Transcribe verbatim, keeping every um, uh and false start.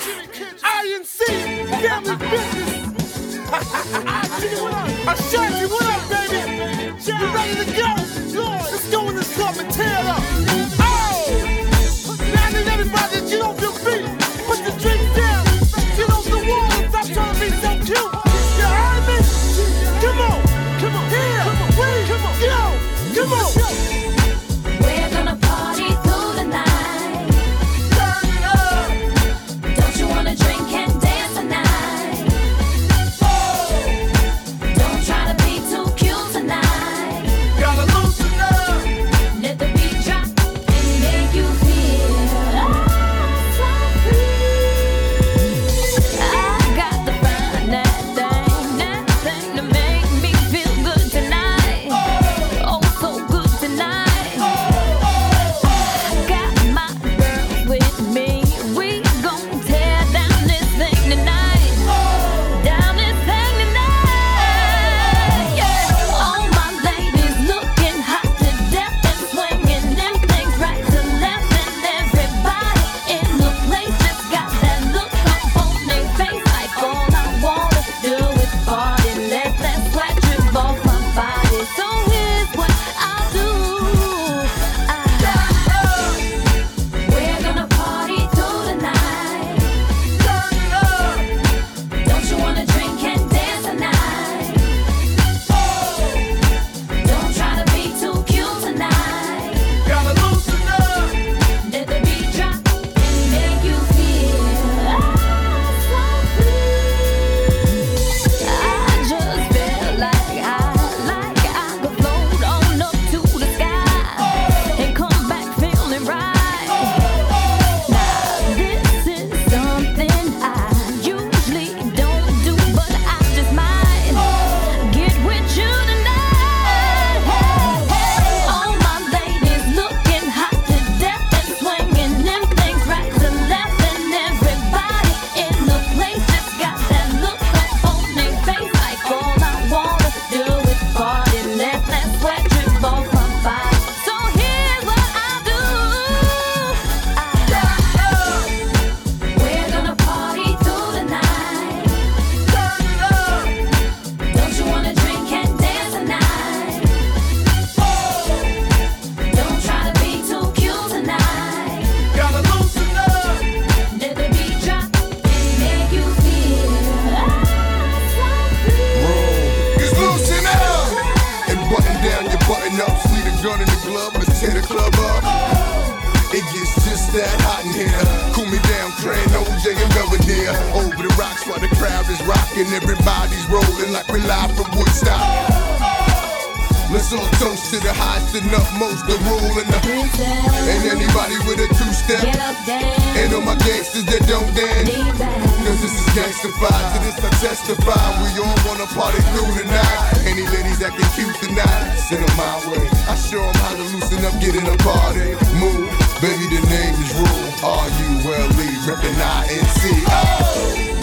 I N C, family business. Ashanti, what up, baby? You ready to go? Let's go in this club and tear it up. Oh! Now that everybody get off your feet, put the drink down, get off the wall and stop trying to be so cute. You heard me? Come on, come on, here, come on, wait, come on, yo, come on. We're gonna party through the night. Turn it up. Don't you wanna drink and dance tonight? Don't try to be too cute tonight. Gotta loosen up. Let the beat drop and make you feel so free. I got to find that thing, that thing to make me feel good tonight. Oh, so good tonight. I got my girl with me. We gon' tear down this thing tonight. Down this thing tonight. Yeah. All my ladies looking hot to death and swinging them things right to left, and everybody in the place just got that look up on their face like all I wanna do is party. Let that sweat drip off my body. So here's what I'll do. I, we're gonna party through the night. Turn it up. Don't you wanna drink and dance tonight? Don't try to be too cute tonight. Gotta loosen up. Let the beat drop and make you feel so free. I just feel like I, like I could float on up to the sky and come back feeling right. Now this is something I usually don't do, but I just might get with you tonight. All my ladies looking hot to death and swinging them things right to left, and everybody in the place just got that look up on their face like all I wanna do is party. Let that sweat drip off my body. So here's what I do. I, we're gonna party through the night. Turn it up. Don't you wanna drink and dance tonight? Don't try to be too cute tonight. Gotta loosen up. Let the beat drop and make you feel so free. Just loosen up and button down your button ups. Leave a gun in the glove, let's tear the club up. It gets just that hot in here. Cool me down, Cran, O J and Belvedere. Over the rocks while the crowd is rocking. Everybody's rolling like we live from Woodstock. Let's all toast to the highest and utmost, the rule and the and anybody with a two-step. Get up, dance, And all my gangsters that don't dance. lean back. Cause this is gangstified, to this I testify. We all wanna party through the night. Any ladies that can cute tonight, send them my way. I show them how to loosen up, get in a party. Move, baby, the name is Rule. R U L E, reppin' I N C. Oh!